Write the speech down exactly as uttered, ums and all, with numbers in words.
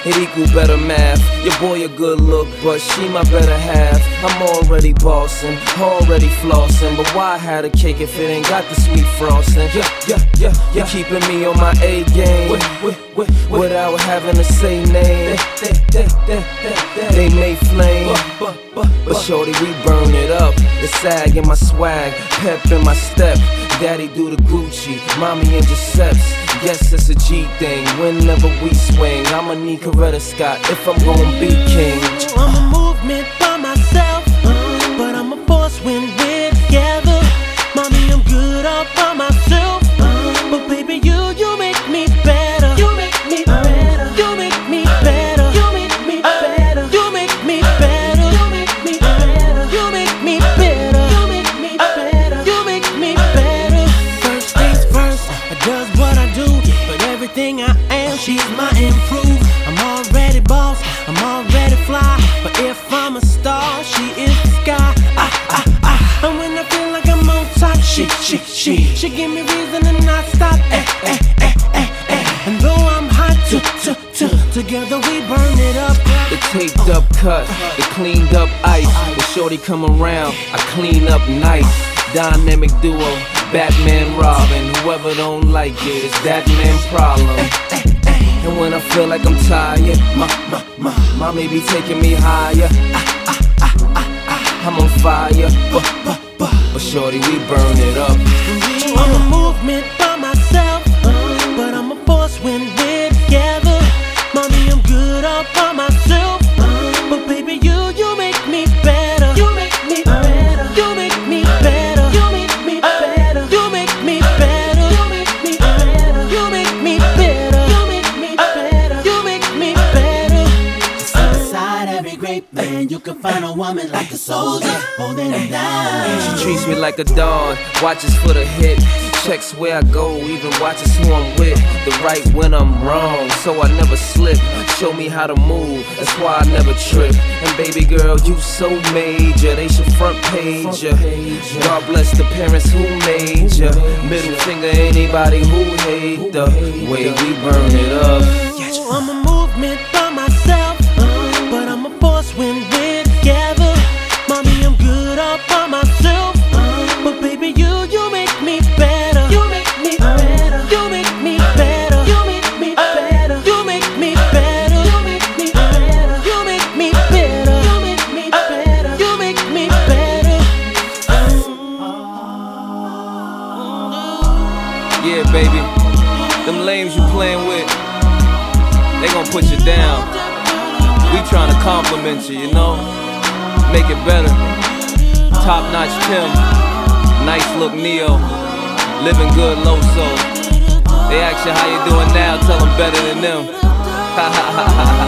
it equal better math. Your boy a good look, but she my better half. I'm already bossing, already flossing, but why have a cake if it ain't got the sweet frosting? Yeah, yeah, yeah, yeah. You keeping me on my A game with, with, with, with, without having to say name. They, they, they, they, they may flame, but, but, but shorty, we burn it up. The sag in my swag, pep in my step. Daddy do the Gucci, mommy and Giuseppe's. Yes, it's a G thing, whenever we swing. I'ma need Coretta Scott if I'm gonna be king. I'm a movement by myself, but I'm a force when we're together. Mommy, I'm good all by myself, but baby, you, you make me better. You make me better. You make me better. You make me better. You make me better. You make me better. You make me better. You make me better. You make me better. First things first, I does what I do, but everything I am, she's my improve. I'm already boss, I'm already fly, but if I'm a star, she is the sky. Ah, ah, ah. And when I feel like I'm on top, she, she, she, she give me reason to not stop. Eh, eh, eh, eh, eh. And though I'm hot, t, t, t, together we burn it up. The taped up cut, the cleaned up ice. When shorty come around, I clean up nice. Dynamic duo, Batman, Robin. Whoever don't like it, it's that man problem. And when I feel like I'm tired, my, my, my, my may be taking me higher. Ah, ah, ah, ah, ah, I'm on fire, but, but, but, but shorty, we burn it up. I'm a movement by myself, but I'm a force when we're together. Mommy, I'm good all by myself, but baby, you, you make me better. You make me better. You make me better. You make me better. You make me better. You make me better. You make me better. You make me better. You make me better. Just inside every great man, you can find a woman like a soldier, holding him down. She treats me like a dog, watches for the hit. Checks where I go, even watches who I'm with. The right when I'm wrong, so I never slip. Show me how to move, that's why I never trip. And baby girl, you so major, they should front page ya. God bless the parents who made ya. Middle finger anybody who hate the way we burn it up. I'm a movement by myself, but I'm a force when we're together. Mommy, I'm good all by myself, but baby, you, you make me better. You make me better. You make me better. You make me better. You make me better. You make me better. You make me better. You make me better. You make me better. Yeah, baby, them lames you playing with, they gon' put you down. We tryna compliment you, you know, make it better. Top notch Tim, nice look Neo, living good Loso. They ask you how you doing now, tell them better than them. Ha ha ha ha.